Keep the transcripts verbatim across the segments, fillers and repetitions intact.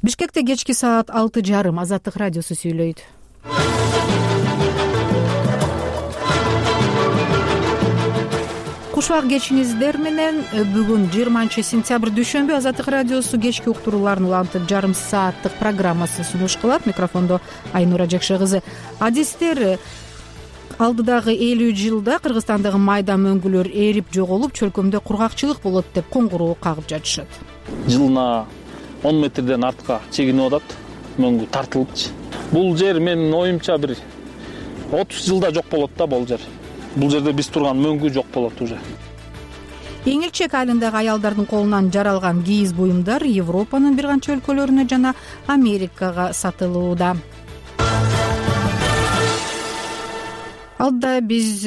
Бишкекте кечки саат алты жарым Азаттык радиосу сүйлөйт. Кушак кечиңиздер менен. Бүгүн жыйырманчы сентябрь дүйшөмбү. Азаттык радиосу кечки уктурууларын улантып жарым сааттык программасы сунуш кылат. Микрофондо Айнура Жакшы кызы. Адистер алдыдагы элүү жылда Кыргызстандагы майда мөңгүлөр эрип жоголуп, чөлкөмдө кургакчылык болот деп коңгуроо кагып жатышат. Жылына он метрден артка чегинип атат, мөңгү тартылыпчы. Бул жер менин оюмча бир отуз жылда жок болот да бул жер. Бул жерде биз турган мөңгү жок болот уже. Эң элчек айылындагы аялдардын колунан жаралган кийиз буюмдар Европанын бир канча өлкөлөрүнө жана Америкага сатылууда. Алда биз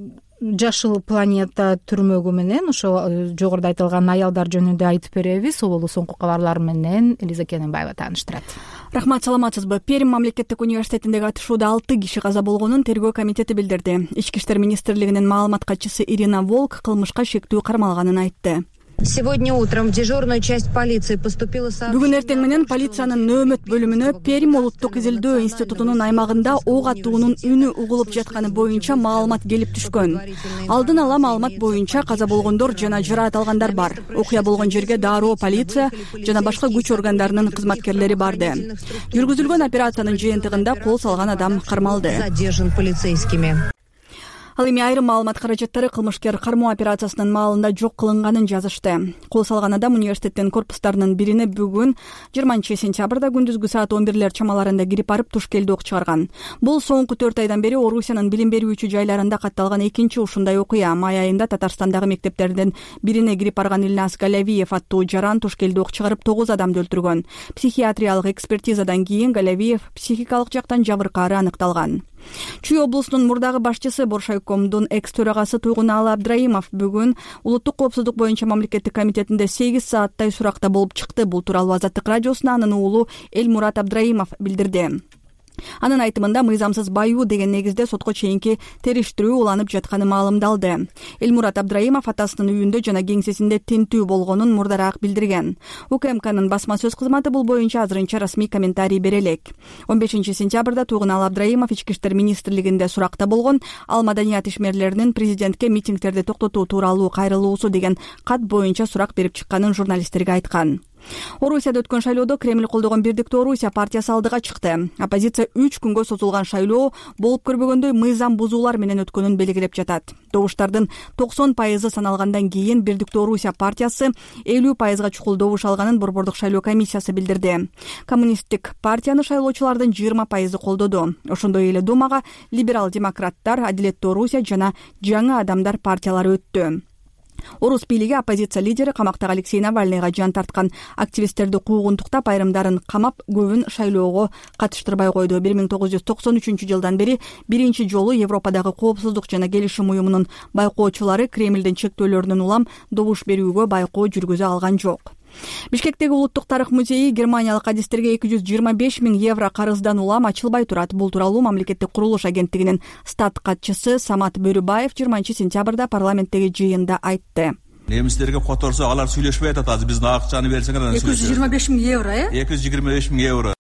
Жашыл планета түрмөгү менен ошо жогоруда айтылган аялдар жөнүндө айтып беребиз. Оболу соңку кабарлар менен Элиза Кененбаева тааныштырат. Рахмат, саламатсызбы? Перим мамлекеттик университетиндеги атышууда алты киши каза болгонун тергөө комитети билдирди. Ички иштер министрлигинин маалымат катчысы Ирина Волк кылмышка шектүү кармалганын айтты. Сегодня утром в дежурную часть полиции поступило сообщение. Бүгүн эртең менен полициянын нөөмөт бөлүмүнө Перим улуттук изилдөө институтунун аймагында ок атуунун үнү угулуп жатканы боюнча маалымат келип түшкөн. Алдын ала маалымат боюнча каза болгондор жана жараат алгандар бар. Окуя болгон жерге дароо, полиция жана башка күч органдарынын кызматкерлери барды. Жүргүзүлгөн операциянын жыйынтыгында кол салган адам кармалды. Задержан полицейскими. Ал эми айрым маалымат каражаттары кылмышкер кармоо операциясынын маалында жок кылынганын жазышты. Кол салган адам университеттин корпустарынын бирине бүгүн жыйырманчы сентябрда күндүзгү саат он бирлер чамаларында кирип барып тушкелди ок чыгарган. Бул соңку төрт айдан бери Орусиянын билим берүүчү жайларында катталган экинчи ушундай окуя. Май айында Татарстандагы мектептердин бирине кирип барган Илназ Галявиев аттуу жаран тушкелди ок чыгарып тогуз адамды өлтүргөн. Психиатриялык экспертизадан кийин Галявиев психикалык жактан жабыркаары аныкталган. Чүй облусунун мурдагы башчысы Боршайкомдун экс төрагасы Туйгуналы Абдраимов бүгүн улуттук коопсуздук боюнча мамлекеттик комитетинде сегиз сааттай суракта болуп чыкты. Бул тууралуу Азаттык радиосуна анын уулу Элмурат Абдраимов билдирди. Анын айтымында мыйзамсыз баюу деген негизде сотко чейинки териштирүү уланып жатканы маалымдалды. Элмурат Абдраимов атасынын үйүндө жана кеңсесинде тинтүү болгонун мурдараак билдирген. УКМКнын басма сөз кызматы бул боюнча азырынча расмий комментарий бере элек. он бешинчи сентябрда Туйгуналы Абдраимов ички иштер министрлигинде суракта болгон. Ал маданият ишмерлеринин президентке митингдерди токтотуу тууралуу кайрылуусу деген кат боюнча сурак берип чыкканын журналисттерге айткан. Орусияда өткөн шайлоодо Кремль колдогон Бирдиктүү Орусия партиясы алдыга чыкты. Оппозиция үч күнгө созулган шайлоо болуп көрбөгөндөй мыйзам бузуулар менен өткөнүн белгилеп жатат. Добуштардын токсон пайызы саналгандан кийин Бирдиктүү Орусия партиясы элүү пайызга чукул добуш алганын Борбордук шайлоо комиссиясы билдирди. Коммунисттик партияны шайлоочулардын жыйырма пайызы колдоду. Ошондой эле Думага либерал-демократтар, Адилеттүү Орусия жана Жаңы адамдар партиялары өттү. Орус бийлиги оппозиция лидери камактагы Алексей Навальныйга жан тарткан активисттерди куугунтуктап, айрымдарын камап, көбүн шайлоого катыштырбай койду. бир миң тогуз жүз токсон үчүнчү жылдан бери биринчи жолу Европадагы коопсуздук жана келишим уюмунун байкоочулары Кремлдин чектөөлөрүнөн улам добуш берүүгө байкоо жүргүзө алган жок. Бишкектеги улуттук тарых музейи германиялык адистерге эки жүз жыйырма беш миң евро карыздан улам ачылбай турат. Бул тууралуу мамлекеттик курулуш агенттигинин стат катчысы Самат Бөрүбаев жыйырманчы сентябрда парламенттеги жыйында айтты. Немистерге которсо алар сүйлөшпөй атат. Азыр биздин акчаны берсеңер анан эки жүз жыйырма беш миң евро, э? эки жүз жыйырма беш миң евро.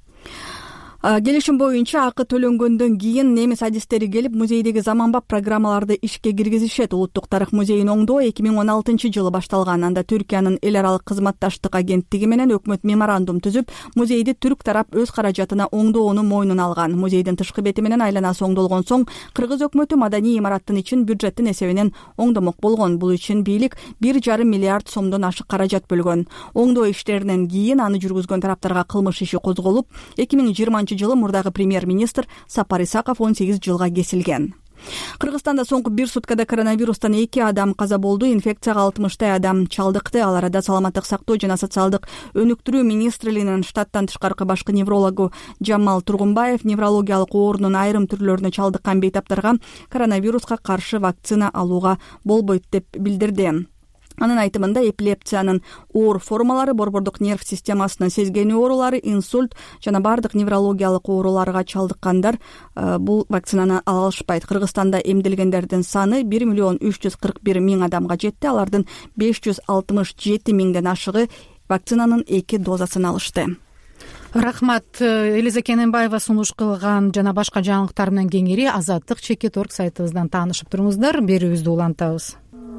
Келишим боюнча акы төлөнгөндөн кийин немис адистери келип музейдеги заманбап программаларды ишке киргизишет. Улуттук тарых музейин оңдоо эки миң он алтынчы жылы башталган. Анда Түркиянын эл аралык кызматташтык агенттиги менен өкмөт меморандум түзүп, музейди түрк тарап өз каражатына оңдоону мойнуна алган. Музейдин тышкы бети менен айланасы оңдолгон соң кыргыз өкмөтү маданий имараттын ичин бюджеттин эсебинен оңдомок болгон. Бул үчүн бийлик бир жарым миллиард сомдон ашык каражат бөлгөн. Оңдоо иштеринен кийин аны жүргүзгөн тараптарга кылмыш иши козголуп, эки миң жыйырманчы жылы мурдагы премьер-министр Сапар Исаков он сегиз жылга кесилген. Кыргызстанда соңку бир суткада коронавирустан эки адам каза болду. Инфекцияга алтымыштай адам чалдыкты. Ал арада саламаттык сактоо жана социалдык өнүктүрүү министрлигинин штаттан тышкаркы башкы неврологу Жамал Тургунбаев неврологиялык оорунун айрым түрлөрүнө чалдыккан бейтаптарга коронавируска каршы вакцина алууга болбойт деп билдирди. Анын айтымында эпилепсиянын оор формалары, борбордук нерв системасынын сезгенүү оорулары, инсульт жана бардык неврологиялык ооруларга чалдыккандар бул вакцинаны ала алышпайт. Кыргызстанда эмделгендердин саны бир миллион үч жүз кырк бир миң адамга жетти. Алардын беш жүз алтымыш жети миңден ашыгы вакцинанын эки дозасын алышты. рахмат. Элиза Кененбаева сунуш кылган жана башка жаңылыктар менен кеңири азаттык чекит орг сайтыбыздан таанышып туруңуздар. Берүүбүздү улантабыз.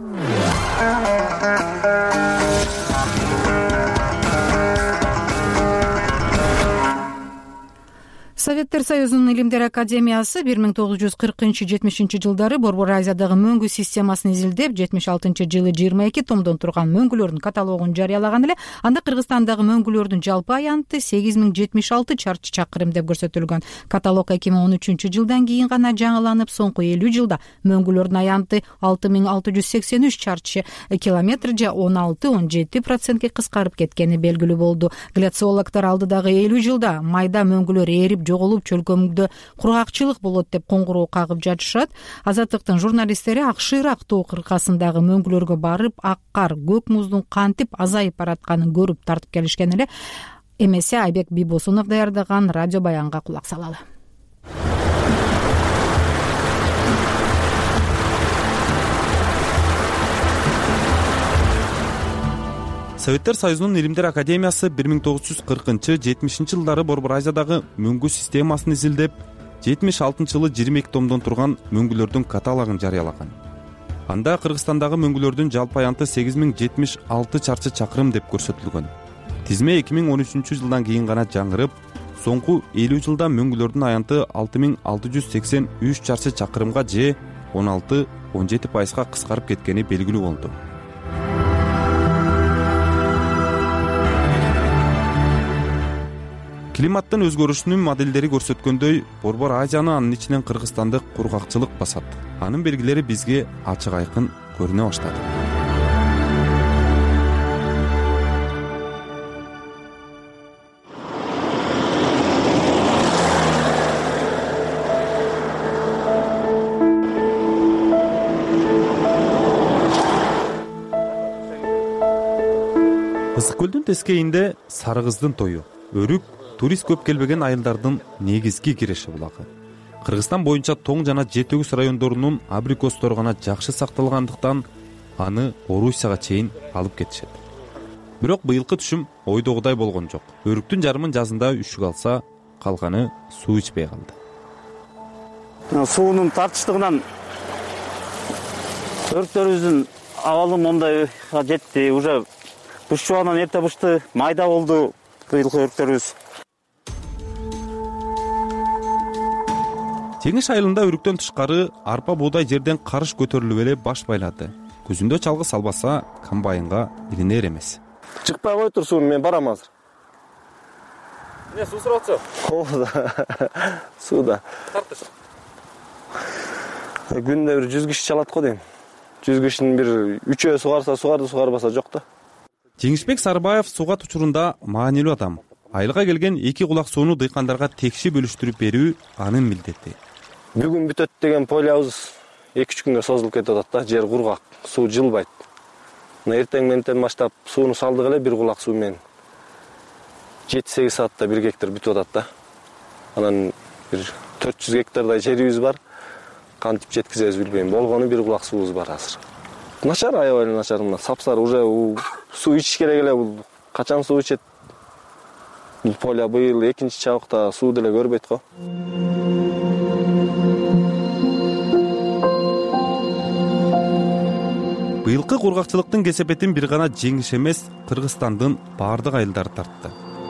Советтер Союзунун Илимдер академиясы бир миң тогуз жүз кыркынчы жетимишинчи жылдары Борбор Азиядагы мөңгү системасын изилдеп, жетимиш алтынчы жылы жыйырма эки томдон турган мөңгүлөрдүн каталогун жарыялаган эле. Анда Кыргызстандагы мөңгүлөрдүн жалпы аянты сегиз миң жетимиш алты чарчы чакырым деп көрсөтүлгөн. Каталог эки миң он үчүнчү жылдан кийин гана жаңыланып, соңку элүү жылда мөңгүлөрдүн аянты алты миң алты жүз сексен үч чарчы километр же он алты он жети процентке кыскарып кеткени белгилүү болду. Гляциологдор алдыдагы элүү жылда майда мөңгүлөр эрип жоголуп чөлкөмдө кургакчылык болот деп коңгуроо кагып жатышат. Азаттыктын журналисттери Акшыйрак тоо кыркасындагы мөңгүлөргө барып, ак кар, көк муздун кантип азайып баратканын көрүп тартып келишкен эле. Эмесе Айбек Бийбосунов даярдаган радио баянга кулак салалы. Советтер Союзунун Илимдер академиясы бир миң тогуз жүз кыркынчы жетимишинчи жылдары Борбор Азиядагы мөңгү системасын изилдеп, жетимиш алтынчы жылы жыйырма эки томдон турган мөңгүлөрдүн каталогун жарыялаган. Анда Кыргызстандагы мөңгүлөрдүн жалпы аянты сегиз миң жетимиш алты чарчы чакырым деп көрсөтүлгөн. Тизме эки миң он үчүнчү жылдан кийин гана жаңырып, соңку элүү жылда мөңгүлөрдүн аянты алты миң алты жүз сексен үч чарчы чакырымга же он алты он жети пайызга кыскарып кеткени белгилүү болду. Климаттын өзгөрүшүнүн модельдери көрсөткөндөй, Борбор Азияны, анын ичинен Кыргызстанды кургакчылык басат. Анын белгилери бизге ачык айкын көрүнө баштады. Ысык көлдүн тескейинде Сары кыздын тою, өрүк турист көп келбеген айылдардын негизги киреши булагы. Кыргызстан боюнча Тоң жана Жети-Өгүз райондорунун абрикостору гана жакшы сакталгандыктан аны Орусияга чейин алып кетишет. Бирок быйылкы түшүм ойдогудай болгон жок. Өрүктүн жарымын жазында үшүк алса, калганы суу ичпей калды. Суунун тартычтыгынан өрүктөрүбүздүн абалы мондайга жетти. Уже бышчубанан эрте бышты, майда болду быйылкы өрүктөрүбүз. Теңиш айылында өрүктөн тышкары арпа буудай жерден карыш көтөрүлүп эле баш байлады. Көзүндө чалгы салбаса, комбайнга илинер эмес. Чыкпай кой тур суун, мен барам азыр. Эмне суу сурап атсың? Ооба. Сууда. Тартыш. Күндө бир жүз киши чалат го дейм. жүз кишинин бир үчөө сугарса сугарды, сугарбаса жок да. Жеңишбек Сарыбаев суугат учурунда маанилүү адам. Айылга келген эки кулак сууну дыйкандарга текши бөлүштүрүп берүү анын милдети. Бүгүн бүтөт деген полябыз эки үч күнгө созулуп кетип атат да, жер кургак, суу жылбайт. Мына эртең менен баштап сууну салдык эле бир кулак суу менен. жети сегиз саатта бир гектар бүтүп атат да. Анан бир төрт жүз гектардай жерибиз бар. Кантип жеткизебиз билбейм. Болгону бир кулак суубуз бар азыр. Начар, аябай эле начар, мына сапсар, уже суу ичиш керек эле. Бул качан суу ичет? Бул поля быйыл экинчи чабыкта суу деле көрбөйт го. Быйылкы кургакчылыктын кесепетин бир гана жеңиш эмес, Кыргызстандын баардык айылдары тартты.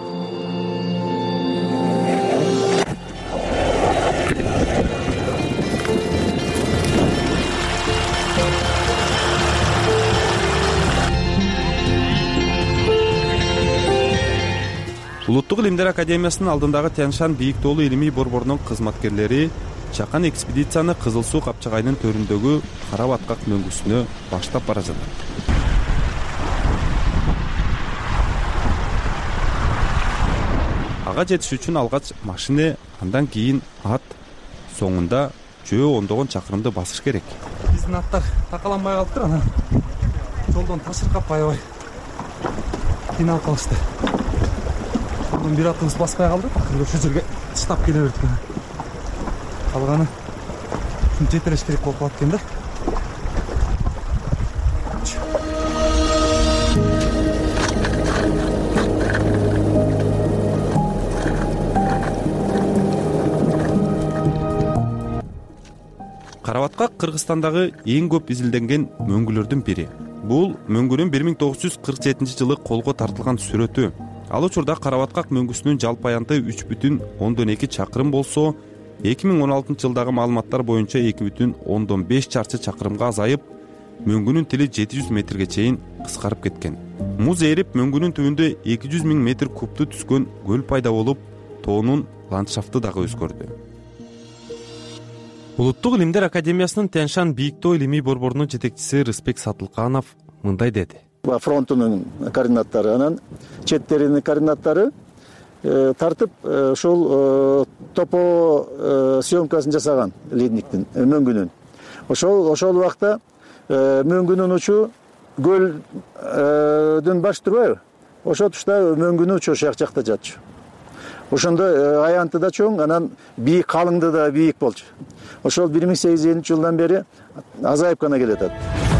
Улуттук Илимдер академиясынын алдындагы Тянь-Шань бийик тоолуу илимий борборунун кызматкерлери чакан экспедицияны Кызыл суу капчыгайынын төрүндөгү Кара баткак мөңгүсүнө баштап бара жатат. Ага жетиш үчүн алгач машина, андан кийин ат, соңунда жөө ондогон чакырымды басыш керек. Биздин аттар такаланбай калыптыр, анан жолдон ташыркап аябай кыйналып калышты. Бир атыбыз баспай калды, акыры ошол жерге тыштап келе бердик. Калганы жетелеш керек болуп калат экен да. Карабаткак Кыргызстандагы эң көп изилденген мөңгүлөрдүн бири. Бул мөңгүнүн бир миң тогуз жүз кырк жетинчи жылы колго тартылган сүрөтү. Ал учурда Карабаткак мөңгүсүнүн жалпы аянты үч бүтүн ондон эки чакырым болсо, эки миң он алтынчы жылдагы маалыматтар боюнча эки бүтүн ондон беш чарчы чакырымга азайып, мөңгүнүн тили жети жүз метрге чейин кыскарып кеткен. Муз эрип, мөңгүнүн түбүндө эки жүз миң метр кубту түскөн көл пайда болуп, тоонун ландшафты дагы өзгөрдү. Улуттук илимдер академиясынын Тянь-Шань бийиктөө илимий борборунун жетекчиси Рысбек Сатылканов мындай деди. Фронтунун координаттары, анан четтеринин координаттары тартып, ошол топо съемкасын жасаган ледниктин мөңгүнүн. Ошол ошол убакта мөңгүнүн учу көлдүн баш турбайбы? Ошол тушта мөңгүнүн учу ошол жакта жатчу. Ошондо аянты да чоң, анан бийик, калыңды да бийик болчу. Ошол бир миң сегиз жүз элүүнчү жылдан бери азайып гана келатат.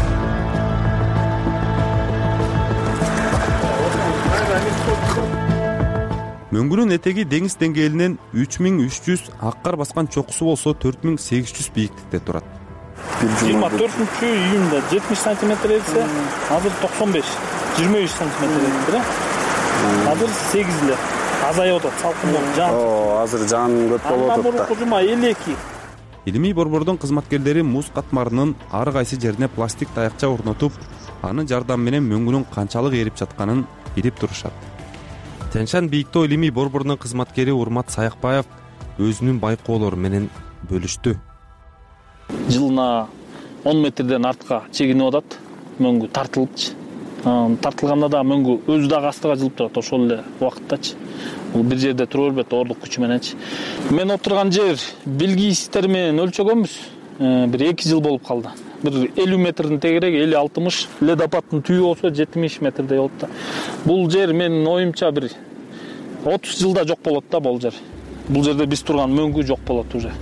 Мөңгүнүн этеги деңиз деңгээлинен үч миң үч жүз, ак кар баскан чокусу болсо төрт миң сегиз жүз бийиктикте турат. жыйырма төртүнчү июнда жетимиш сантиметр эрсе, азыр токсон беш, жыйырма беш сантиметр эрди. Азыр сегиз эле. Азайып атат, салкындап жан. О, азыр жан көп болуп атат. Мурунку жума элүү эки. Илимий борбордун кызматкерлери муз катмарынын ар кайсы жерине пластик таякча орнотуп, анын жардамы менен мөңгүнүн канчалык эрип жатканын билип турушат. Тянь-Шань бийиктөө илимий борборунун кызматкери Урмат Саякбаев өзүнүн байкоолору менен бөлүштү. Жылына он метрден артка чегинип атат, мөңгү тартылыпчы. Тартылганда да мөңгү өзү дагы астыга жылып турат, ошол эле убакыттачы. Бул бир жерде тура бербейт, оордук күчү мененчи. Мен отурган жер билгистер менен өлчөгөнбүз. Бир эки жыл болуп калды. Бир элүү метрдин тегереги элүү алтымыш, ледопадтын түйү болсо жетимиш метрдей болот да. Бул жер менин оюмча бир отуз жылда жок болот да бул жер. Бул жерде биз турган мөңгү жок болот уже.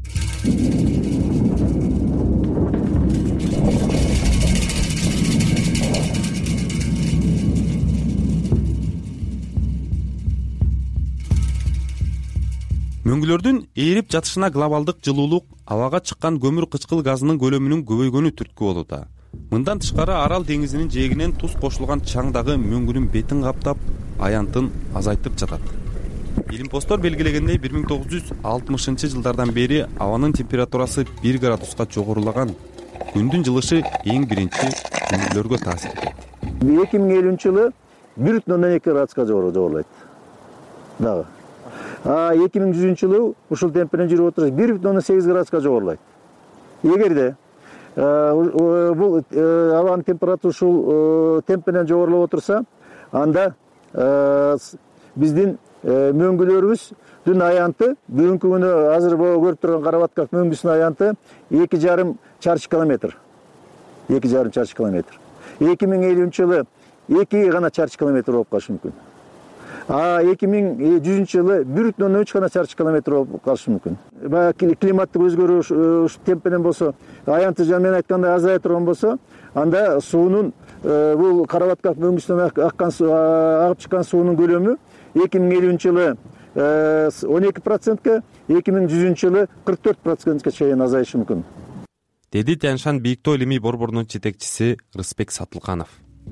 Мөңгүлөрдүн ээрип жатышына глобалдык жылуулук, абага чыккан көмүр кычкыл газынын көлөмүнүн көбөйгөнү түрткү болууда. Мындан тышкары Арал деңизинин жээгинен туз кошулган чаң дагы мөңгүнүн бетин каптап, аянтын азайтып жатат. Илимпоздор белгилегендей, бир миң тогуз жүз алтымышынчы жылдардан бери абанын температурасы бир градуска жогорулаган. Күндүн жылышы эң биринчи мөңгүлөргө таасир этет. эки миң элүүнчү жылы бир бүтүн ондон эки градуска жогорулайт. Дагы. А эки миң жүзүнчү жылы ушул температура жүрүп отурса бир бүтүн ондон сегиз градуска жогорулайт. Эгерде бул абанын температурасы ушул темп менен жогорулап отурса, анда биздин мөңгүлөрүбүздүн аянты бүгүнкү күнү азыр көрүп турган Карабаткак мөңгүсүнүн аянты эки жарым чарчы километр. эки жарым чарчы километр. эки миң элүүнчү жылы эки гана чарчы километр болуп калышы мүмкүн. А эки миң жүзүнчү жылы бир бүтүн ондон үч гана чарчы километр болуп калышы мүмкүн. Баягы климаттык өзгөрүү ушу темп менен болсо, аянты жан менен айтканда азая турган болсо, анда суунун бул Карабаткак мөңгүсүнөн аккан агып чыккан суунун көлөмү эки миң элүүнчү жылы он эки процентке, эки миң жүзүнчү жылы кырк төрт процентке чейин азайышы мүмкүн. Деди Тянь-Шань бийиктөө илимий борборунун жетекчиси Рысбек Сатылканов.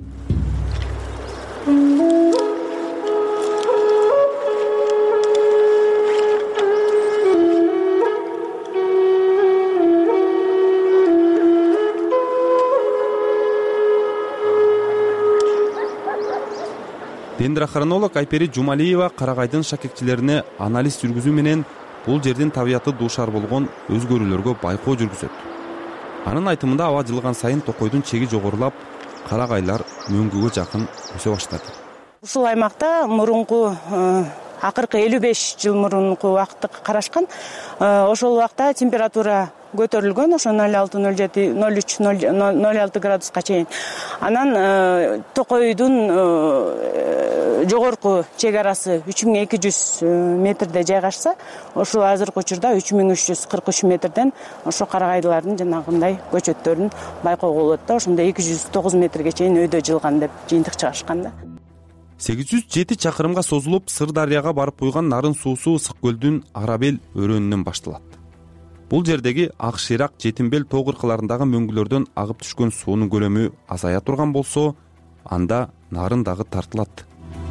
Дендрохронолог Айпери Жумалиева карагайдын шакекчилерине анализ жүргүзүү менен бул жердин табияты дуушар болгон өзгөрүүлөргө байкоо жүргүзөт. Анын айтымында аба жылган сайын токойдун чеги жогорулап, карагайлар мөңгүгө жакын өсө баштады. Ушул аймакта мурунку акыркы элүү беш жыл мурунку убакытты карашкан. Ошол убакта температура көтөрүлгөн, ошо ноль алты ноль жети ноль үч ноль алты градуска чейин. Анан токойдун жогорку чек арасы үч миң эки жүз метрде жайгашса, ошол азыркы учурда үч миң үч жүз кырк үч метрден ошо карагайлардын жанагындай көчөттөрүн байкоого болот да, ошондо эки жүз тогуз метрге чейин өйдө жылган деп жыйынтык чыгарышкан да. сегиз жүз жети чакырымга созулуп Сыр дарыяга барып куйган нарын суусу Ысык көлдүн Арабел өрөөнүнөн башталат. бул жердеги ак шыйрак жетимбел тоо кыркаларындагы мөңгүлөрдөн агып түшкөн суунун көлөмү азая турган болсо, анда нарын дагы тартылат.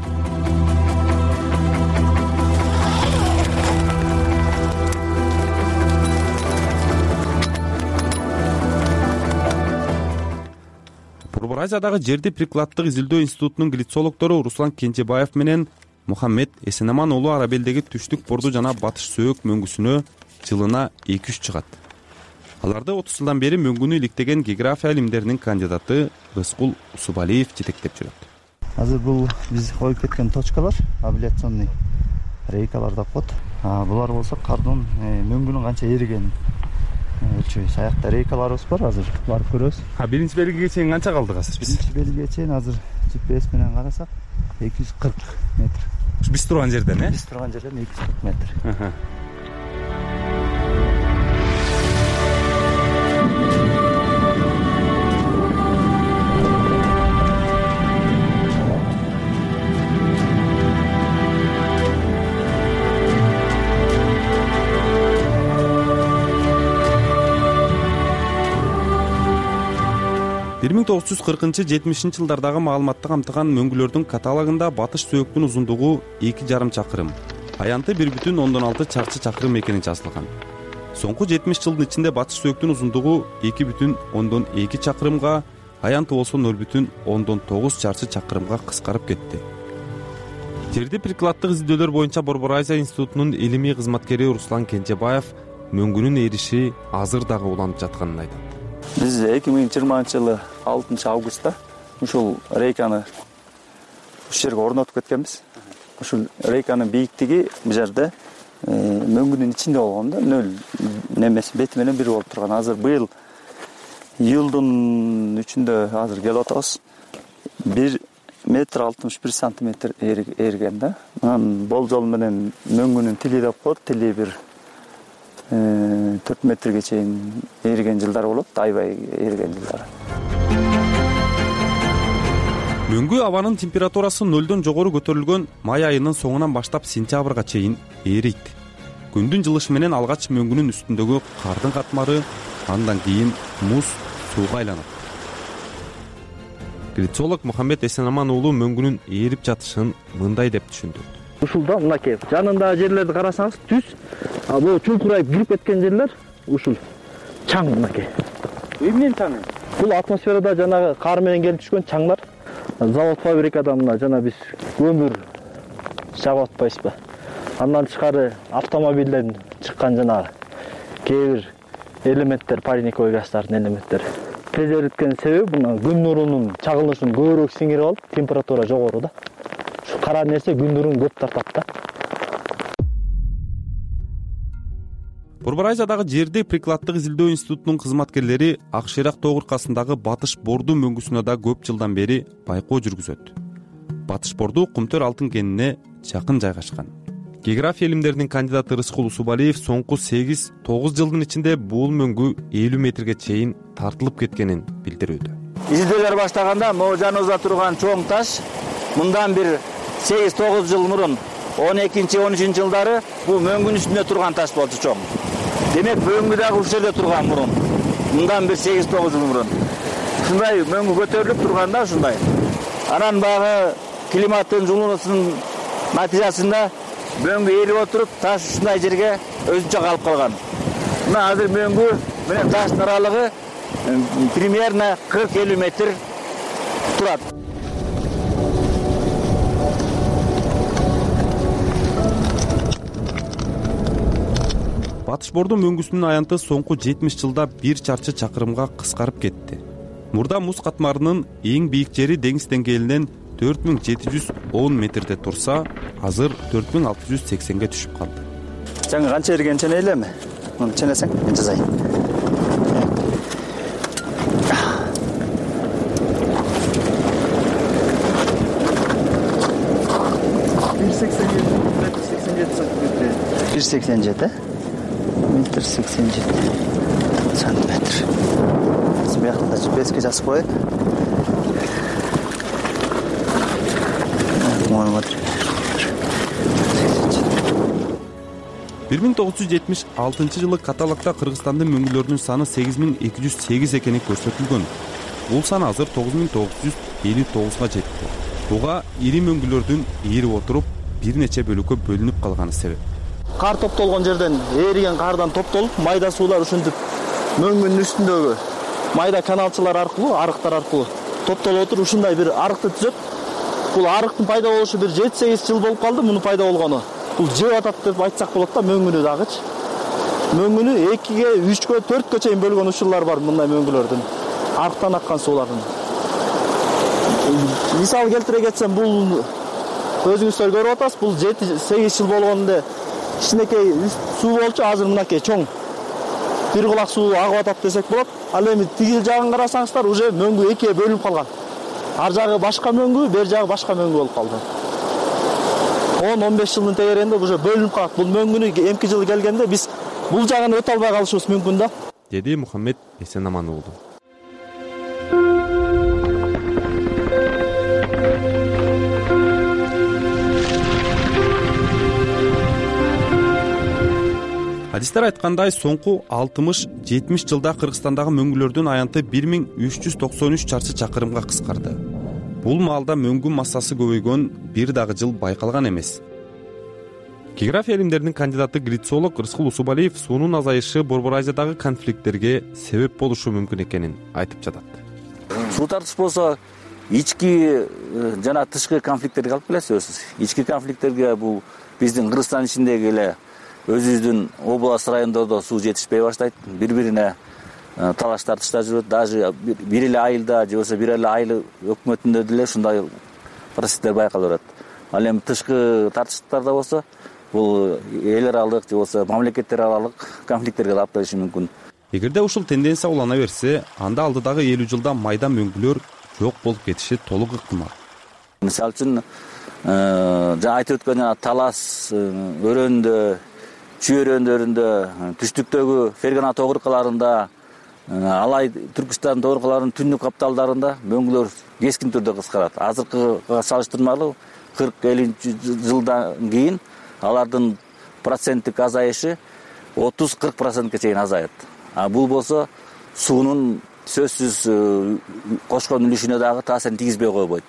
Борбор Азиядагы жерди прикладдык изилдөө институтунун глицологдору Руслан Кенжебаев менен Мухаммед Эсенаман уулу Арабелдеги түштүк борду жана батыш сөөк мөңгүсүнө жылына эки үч чыгат. Аларды отуз жылдан бери мөңгүнү иликтеген география илимдеринин кандидаты Ыскул Усубалиев жетектеп жүрөт. Азыр бул биз коюп кеткен точкалар, абляционный рейкалар деп коет. Булар болсо кардын мөңгүнүн канча эригенин өлчөйбүз. Аякта рейкаларыбыз бар, азыр барып көрөбүз. А биринчи белгиге чейин канча калдык азыр биз? Биринчи белгиге чейин азыр джи пи эс менен карасак эки жүз кырк метр. Биз турган жерден, э? Биз турган жерден эки жүз кырк метр. бир миң тогуз жүз кыркынчы жетимишинчи жылдардагы маалыматты камтыган мөңгүлөрдүн каталогунда батыш сөөктүн узундугу эки жарым чакырым, аянты бир бүтүн ондон алты чарчы чакырым экени жазылган. Соңку жетимиш жылдын ичинде батыш сөөктүн узундугу эки бүтүн ондон эки чакырымга, аянты болсо ноль бүтүн ондон тогуз чарчы чакырымга кыскарып кетти. Жерди прикладдык изилдөөлөр боюнча Борбор Азия институтунун илимий кызматкери Руслан Кенжебаев мөңгүнүн эриши азыр дагы уланып жатканын айтат. Биз эки миң жыйырманчы жылы алтынчы августта ушул рейканы ушул жерге орнотуп кеткенбиз. Ушул рейканын бийиктиги бул жерде мөңгүнүн ичинде болгон да, нөл немеси бети менен бир болуп турган. Азыр быйыл июлдун үчүндө азыр келип атабыз. бир метр алтымыш бир сантиметр эрген да. Анан болжол менен мөңгүнүн тили деп коет, тили бир төрт метрге чейин эриген жылдар болот, аябай эриген жылдар. Мөңгү абанын температурасы нөлдөн жогору көтөрүлгөн май айынын соңунан баштап сентябрга чейин эрийт. Күндүн жылышы менен алгач мөңгүнүн үстүндөгү кардын катмары андан кийин муз сууга айланат. Глицолог Мухаммед Эсенаман уулу мөңгүнүн эрип жатышын мындай деп түшүндүрдү. Ушулда мынакей жанындагы жерлерди карасаңыз түз, а бул чуңкурайып кирип кеткен жерлер ушул чаң мынакей. Эмнен чаң? Бул атмосферада жанагы кар менен келип түшкөн чаңдар. Завод фабрикадан мына жана биз көмүр чагып атпайбызбы? Андан тышкары автомобилден чыккан жанагы кээ бир элементтер, парниковый газдардын элементтери. Тез эриткен себеби мына күн нурунун чагылышын көбүрөөк сиңирип алып, температура жогору да. Кара нерсе күн нурун көп тартат да. Борбор Азиядагы жерди прикладдык изилдөө институтунун кызматкерлери ак шыйрак тоо кыркасындагы батыш борду мөңгүсүнө да көп жылдан бери байкоо жүргүзөт. Батыш борду Кумтөр алтын кенине жакын жайгашкан. География илимдеринин кандидаты Ыскул Усубалиев соңку сегиз тогуз жылдын ичинде бул мөңгү элүү метрге чейин тартылып кеткенин билдирүүдө. Изилдөөлөр баштаганда могу жаныбызда турган чоң таш мындан бир сегиз тогуз жыл мурун он экинчи он үчүнчү жылдары бул мөңгүнүн үстүндө турган таш болчу чоң. Демек мөңгү дагы ушул жерде турган мурун. Мындан бир сегиз тогуз жыл мурун. Ушундай мөңгү көтөрүлүп турганда ушундай. Анан багы климаттын жылынуусунун натыйжасында мөңгү эрип отуруп, таш ушундай жерге өзүнчө калып калган. Мына азыр мөңгү менен таштын аралыгы примерно кырк элүү метр турат. Батыш борду мөңгүсүнүн аянты соңку жетимиш жылда бир чарчы чакырымга кыскарып кетти. Мурда муз катмарынын эң бийик жери деңиз деңгээлинен төрт миң жети жүз он метрде турса, азыр төрт миң алты жүз сексенге түшүп калды. Жаңы канча эрген чене элеби? Муну ченесең, мен жазайын. бир сексен жети бир сексен жети метр сексен жети сантиметр. Биякта джи пи эске жазып коет. бир миң тогуз жүз жетимиш алтынчы жылы каталогдо Кыргызстандын мөңгүлөрүнүн саны сегиз миң эки жүз сегиз экени көрсөтүлгөн. Бул сан азыр тогуз миң тогуз жүз элүү тогузга жетти. Буга ири мөңгүлөрдүн ээрип отуруп бир нече бөлүккө бөлүнүп калганы себеп. Кар топтолгон жерден ээриген кардан топтолуп, майда суулар ушинтип мөңгүнүн үстүндөгү майда каналчылар аркылуу, арыктар аркылуу топтолуп отуруп ушундай бир арыкты түзөт. Бул арыктын пайда болушу бир жети сегиз жыл болуп калды, муну пайда болгону. Бул жеп атат деп айтсак болот да, мөңгүнү дагычы. Мөңгүнү экиге, үчкө, төрткө чейин бөлгөн учурлар бар мындай мөңгүлөрдүн. Арыктан аккан суулардын. Мисал келтире кетсем, бул өзүңүздөр көрүп атасыз, бул жети сегиз жыл болгондо кичинекей суу болчу, азыр мынакей чоң бир кулак суу агып атат десек болот. Ал эми тигил жагын карасаңыздар, уже мөңгү экиге бөлүнүп калган. Ар жагы башка мөңгү, бер жагы башка мөңгү болуп калды. он он беш жылдын тегерегинде уже бөлүнүп калат. Бул мөңгүнү эмки жылы келгенде биз бул жагын өтө албай калышыбыз мүмкүн да, деди Мухаммед Эсенаман уулу. Адистер айткандай, соңку алтымыш жетимиш жылда Кыргызстандагы мөңгүлөрдүн аянты бир миң үч жүз токсон үч чарчы чакырымга кыскарды. Бул маалда мөңгү массасы көбөйгөн бир дагы жыл байкалган эмес. География илимдеринин кандидаты грицолог Рыскул Усубалиев суунун азайышы Борбор Азиядагы конфликттерге себеп болушу мүмкүн экенин айтып жатат. Суу тартыш болсо ички жана тышкы конфликттерге алып келет сөзсүз. Ички конфликттерге бул биздин Кыргызстан ичиндеги эле өзүбүздүн область райондордо суу жетишпей баштайт, бири-бирине талаш тартыштар жүрөт, даже бир эле айылда же болбосо бир эле айыл өкмөтүндө деле ушундай процесстер байкала берет. Ал эми тышкы тартыштарда болсо бул эл аралык же болбосо мамлекеттер аралык конфликттерге алып келиши мүмкүн. Эгерде ушул тенденция улана берсе, анда алдыдагы элүү жылда майда мөңгүлөр жок болуп кетиши толук ыктымал. Мисалы үчүн жана айтып өткөн жана Талас өрөөнүндө, Чүй өрөөндөрүндө, түштүктөгү Фергана тогуркаларында, Алай Түркистан тогуркаларынын түндүк капталдарында мөңгүлөр кескин түрдө кыскарат. Азыркыга салыштырмалуу кырк элүү жылдан кийин алардын проценттик азайышы отуз кырк процентке чейин азайат. А бул болсо суунун сөзсүз кошкон үлүшүнө дагы таасирин тийгизбей койбойт.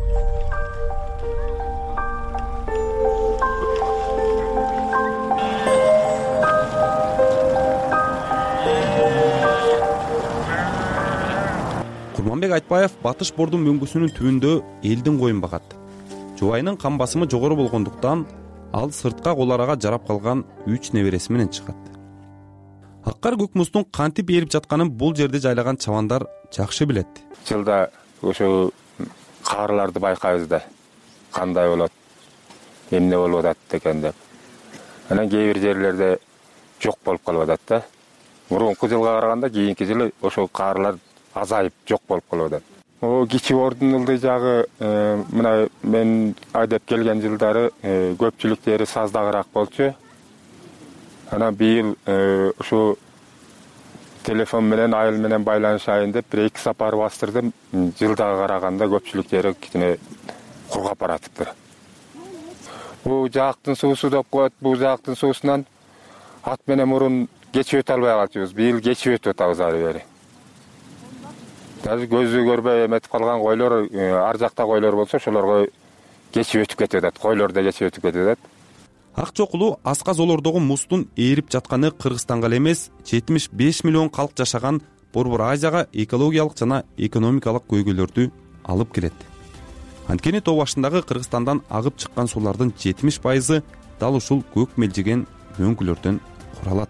Курманбек Айтбаев Батыш Бордун мөңгүсүнүн түбүндө элдин коюн багат. Жубайынын кан басымы жогору болгондуктан ал сыртка кол арага жарап калган үч небереси менен чыгат. Аккар көк муздун кантип ээрип жатканын бул жерде жайлаган чабандар жакшы билет. Жылда ошо карларды байкайбыз да, кандай болот, эмне болуп атат экен деп. Анан кээ бир жерлерде жок болуп калып атат да. Мурунку жылга караганда кийинки жылы ошо карлар азайып жок болуп калып атат. О Кичи Бордун ылдый жагы мына мен айдап келген жылдары көпчүлүктөрү саздагыраак болчу. Анан быйыл ушу телефон менен айыл менен байланышайын деп бир эки сапар бастырдым. Жылдага караганда көпчүлүктөрү кичине кургап баратыптыр. Бул жактын суусу деп коет, бул жактын суусунан ат менен мурун кечип өтө албай калчубуз. Быйыл кечип өтүп атабыз ары бери. Даже көзү көрбөй эметип калган койлор, ар жакта койлор болсо, ошолорго кечип өтүп кетип атат. Койлор да кечип өтүп кетип атат. Ак чокулуу Аска-Золордогу муздун ээрип жатканы Кыргызстанга эле эмес, жетимиш беш миллион калк жашаган Борбор Азияга экологиялык жана экономикалык көйгөйлөрдү алып келет. Анткени тоо башындагы Кыргызстандан агып чыккан суулардын жетимиш пайызы дал ушул көк мелжиген мөңгүлөрдөн куралат.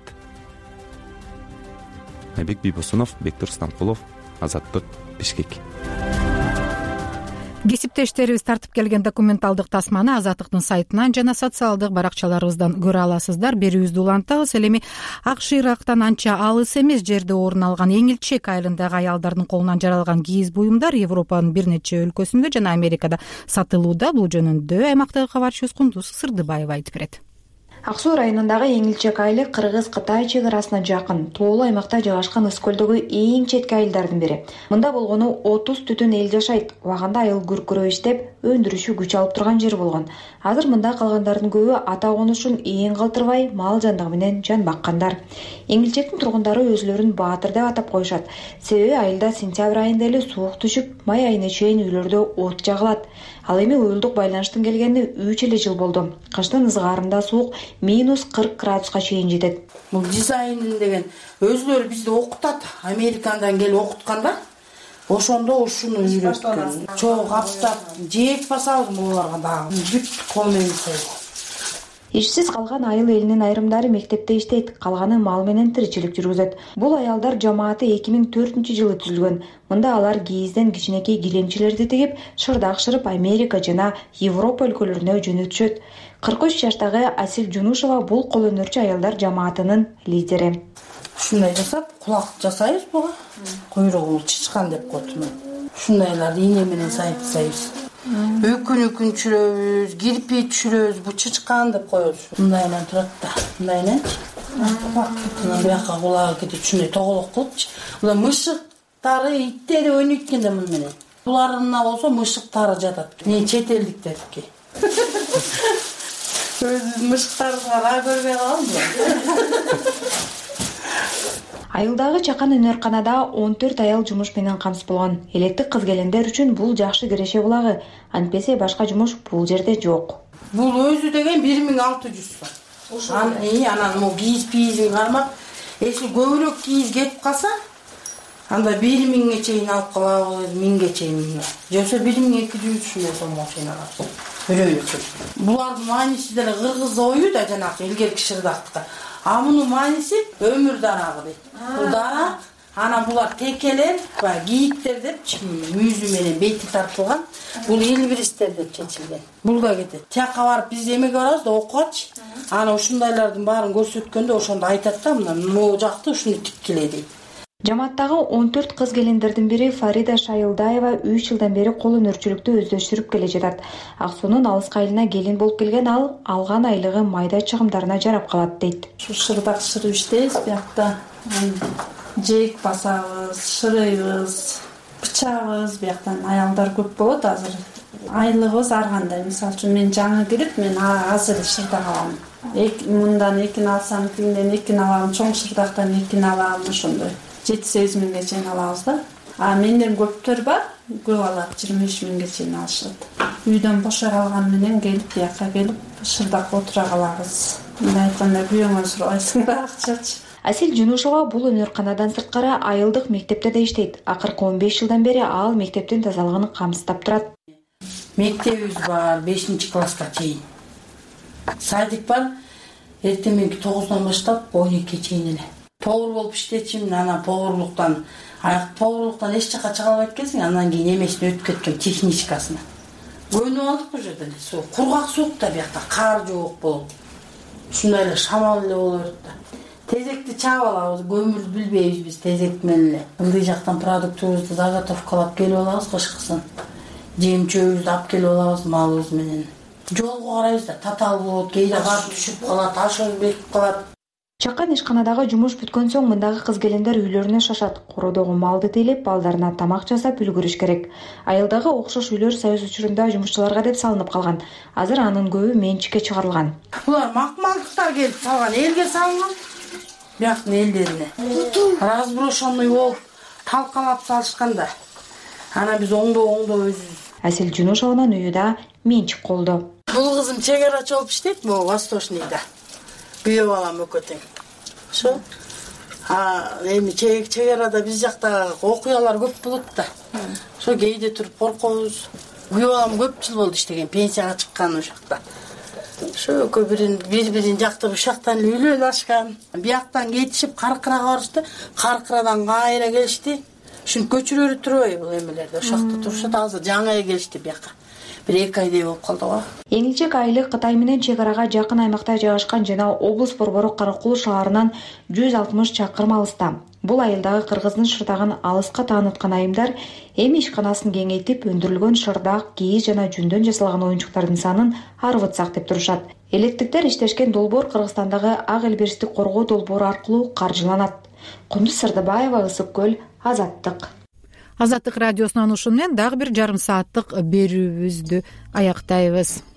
Айбек Бийбосунов, Бектур Станкулов, Азаттык, Бишкек. Кесиптештерибиз тартып келген документалдык тасманы Азаттыктын сайтынан жана социалдык баракчаларыбыздан көрө аласыздар. Берүүбүздү улантабыз. Ал эми АКШ Ирактан анча алыс эмес жерде орун алган Эңилчек айылындагы аялдардын колунан жаралган кийиз буюмдар Европанын бир нече өлкөсүндө жана Америкада сатылууда. Бул жөнүндө аймактагы кабарчыбыз Кундуз Сырдыбаева айтып берет. Ак Суу районундагы Эңилчек айылы Кыргыз-Кытай чек арасына жакын, тоолуу аймакта жайгашкан ыс көлдөгү эң четки айылдардын бири. Мында болгону отуз түтүн эл жашайт. Убагында айыл күркүрөө иштеп, өндүрүшү күч алып турган жер болгон. Азыр мында калгандардын көбү ата конушун ээн калтырбай, мал жандыгы менен жан баккандар. Эңилчектин тургундары өзүлөрүн баатыр деп атап коюшат. Себеби айылда сентябрь айында эле суук түшүп, май айына чейин үйлөрдө от жагылат. Ал эми уюлдук байланыштын келгенине үч эле жыл болду. Кыштын ызгаарында суук минус кырк градуска чейин жетет. Бул дизайн деген өзүлөрү бизди окутат. Америкадан келип окутканда ошондо ушуну үйрөткөн. Чоо каптап, жээп басабыз буларга дагы. Бүт колмен жасайбыз. Ишсиз калган айыл элинин айрымдары мектепте иштейт, калганы мал менен тиричилик жүргүзөт. Бул аялдар жамааты эки миң төртүнчү жылы түзүлгөн. Мында алар кийизден кичинекей килемчилерди тигип, шырдак шырып Америка жана Европа өлкөлөрүнө жөнөтүшөт. кырк үч жаштагы Асил Жунушова бул кол өнөрчү аялдар жамаатынын лидери. Ушундай жасап, кулак жасайбыз буга. Куйругун чычкан деп коет. Ушундайларды ийне менен сайып жасайбыз. Үкүн үкүн түшүрөбүз, кирпич түшүрөбүз, бу чычкан деп коебуз. Мындай менен турат да. Мындай менен. Мына бияка кулагы кетип ушундай тоголок кылыпчы. Мына мышыктары, иттери ойнойт экен да муну менен. Буларына болсо мышыктары жатат. Не чет элдиктердики. Өз мышыктарга ара көрбөй калам. Айылдагы чакан өнөрканада он төрт аял жумуш менен камсыз болгон. Элеттик кыз-келиндер үчүн бул жакшы киреше булагы. Антпесе башка жумуш бул жерде жок. Бул өзү деген бир миң алты жүз сом. Анан могу кийиз пийизин кармап, эсил көбүрөөк кийиз кетип калса, анда бир миңге чейин алып калабыз, миңге чейин. Жоксо бир миң эки жүз ушундай сомго чейин алабыз. Бирөөсү. Булардын мааниси деле кыргыз ою да жанагы илгерки шырдактыкка. А мунун мааниси өмүр дарагы дейт. Бул дарак, анан булар текелер, кийиктер деп мүйүзү менен бети тартылган. Бул элбиристер деп чечилген. Бул да кетет. Тияка барып биз эмеге барабыз да окугачы. Анан ушундайлардын баарын көрсөткөндө ошондо айтат да, мына могу жакты ушуну тиккиле дейт. Жамааттагы он төрт кыз-келиндердин бири Фарида Шайылдаева үч жылдан бери кол өнөрчүлүктү өздөштүрүп келе жатат. Ак Суунун алыска айылына келин болуп келген ал алган айлыгы майда чыгымдарына жарап калат дейт. Ушу шырдак шырып иштейбиз, биякта жеек басабыз, шырыйбыз, бычабыз, бияктан аялдар көп болот азыр. Айлыгыбыз ар кандай. Мисалы үчүн мен жаңы кирип, мен азыр шырдак алам. Мындан экин алсам, тигинден экин алам, чоң шырдактан экин алам, ошондой. жети сегиз миңге чейин алабыз да. А менден көптөр бар, көп алат, жыйырма беш миңге чейин алышат. Үйдөн бошо калган менен келип, бияка келип, шырдак отура калабыз. Мындай айтканда күйөөңөн сурабайсың да акчачы. Асил Жунушова бул өнөрканадан сырткары айылдык мектепте да иштейт. Акыркы он беш жылдан бери ал мектептин тазалыгын камсыздап турат. Мектебибиз бар, бешинчи класска чейин. Садик бар, эртеменки тогуздан баштап он экиге чейин эле. Повар болуп иштечимин, анан поварлуктан, аяк поварлуктан эч жака чыга албайт экенсиң, анан кийин эмесине өтүп кеткен техничкасына. Көнүп алдык бул жерде эле. Суу, кургак суук да биякта, кар жок болуп. Ушундай эле шамал эле боло берет да. Тезекти чаап алабыз, көмүрдү билбейбиз биз тезек менен эле. Ылдый жактан продуктыбызды заготовкалап келип алабыз кышкысын. Жем чөбүздү алып келип алабыз малыбыз менен. Жолго карайбыз да, татаал болот, кээде кар түшүп калат, ашыгып бекип калат. Чакан ишканадагы жумуш бүткөн соң мындагы кыз-келиндер үйлөрүнө шашат. Кородогу малды тейлеп, балдарына тамак жасап үлгүрүш керек. Айылдагы окшош үйлөр союз учурунда жумушчуларга деп салынып калган. Азыр анын көбү менчикке чыгарылган. Булар макмалдыктар келип салган, элге салынган. Бияктын элдерине. Разброшенный болуп талкалап салышканда. Ана биз оңдоо-оңдоо өзүбүз. Асил Жунушованын үйү да менчик колдо. Бул кызым чек арачы болуп иштейт, могу Восточныйда. Күйөө балам өкөтең. Ошо. А эми чек чегерада биз жакта окуялар көп болот да. Ошо кээде туруп коркобуз. Күйөө балам көп жыл болду иштеген, пенсияга чыккан ошакта. Ошо экөө бирин бири-бирин жактап ушактан үйлөнүп ашкан. Бияктан кетишип Каркырага барышты, Каркырадан кайра келишти. Ушун көчүрөрү турбай бул эмелерде. Ошакта турушат, азыр жаңы келишти бияка. Бир эки айдай болуп калды го. Эңилчек айылы Кытай менен чек арага жакын аймакта жайгашкан жана облус борбору Каракул шаарынан жүз алтымыш чакырым алыста. Бул айылдагы кыргыздын шырдагын алыска тааныткан айымдар эми ишканасын кеңейтип, өндүрүлгөн шырдак, кийиз жана жүндөн жасалган оюнчуктардын санын арбытсак деп турушат. Электриктер иштешкен долбоор Кыргызстандагы ак элберістик коргоо долбоору аркылуу каржыланат. Кундуз Сырдыбаева, Ысык көл, Азаттык. Азаттык радиосунан ушуну менен дагы бир жарым сааттык берүүбүздү аяктайбыз.